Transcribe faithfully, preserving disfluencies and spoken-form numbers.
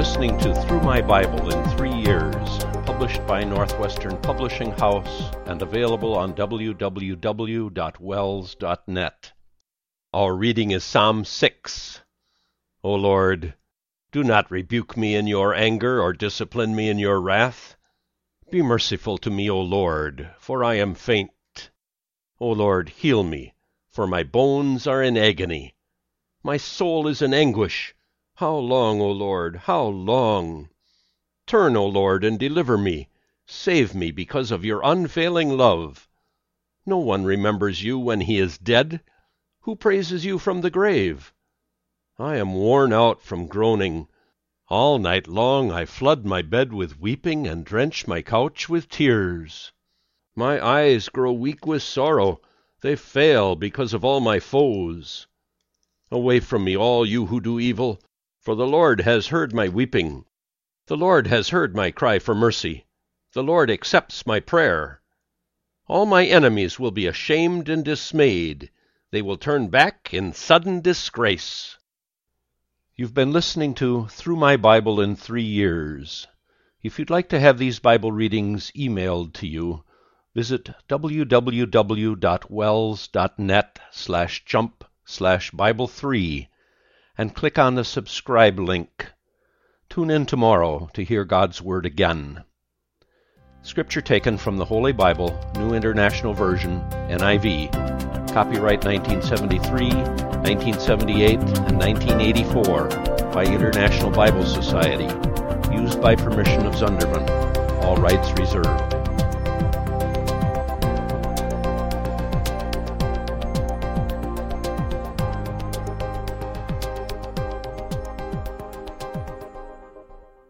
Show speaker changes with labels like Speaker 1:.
Speaker 1: listening to Through My Bible in Three Years, published by Northwestern Publishing House and available on w w w dot wells dot net. Our reading is Psalm six. O Lord, do not rebuke me in your anger or discipline me in your wrath. Be merciful to me, O Lord, for I am faint. O Lord, heal me, for my bones are in agony. My soul is in anguish. How long, O Lord, how long? Turn, O Lord, and deliver me. Save me because of your unfailing love. No one remembers you when he is dead. Who praises you from the grave? I am worn out from groaning. All night long I flood my bed with weeping and drench my couch with tears. My eyes grow weak with sorrow. They fail because of all my foes. Away from me, all you who do evil, for the Lord has heard my weeping. The Lord has heard my cry for mercy. The Lord accepts my prayer. All my enemies will be ashamed and dismayed. They will turn back in sudden disgrace. You've been listening to Through My Bible in Three Years. If you'd like to have these Bible readings emailed to you, visit w w w dot wells dot net slash jump slash Bible three and click on the subscribe link. Tune in tomorrow to hear God's Word again. Scripture taken from the Holy Bible, New International Version, N I V. Copyright nineteen seventy-three, nineteen seventy-eight, and nineteen eighty-four by International Bible Society. Used by permission of Zunderman. All rights reserved.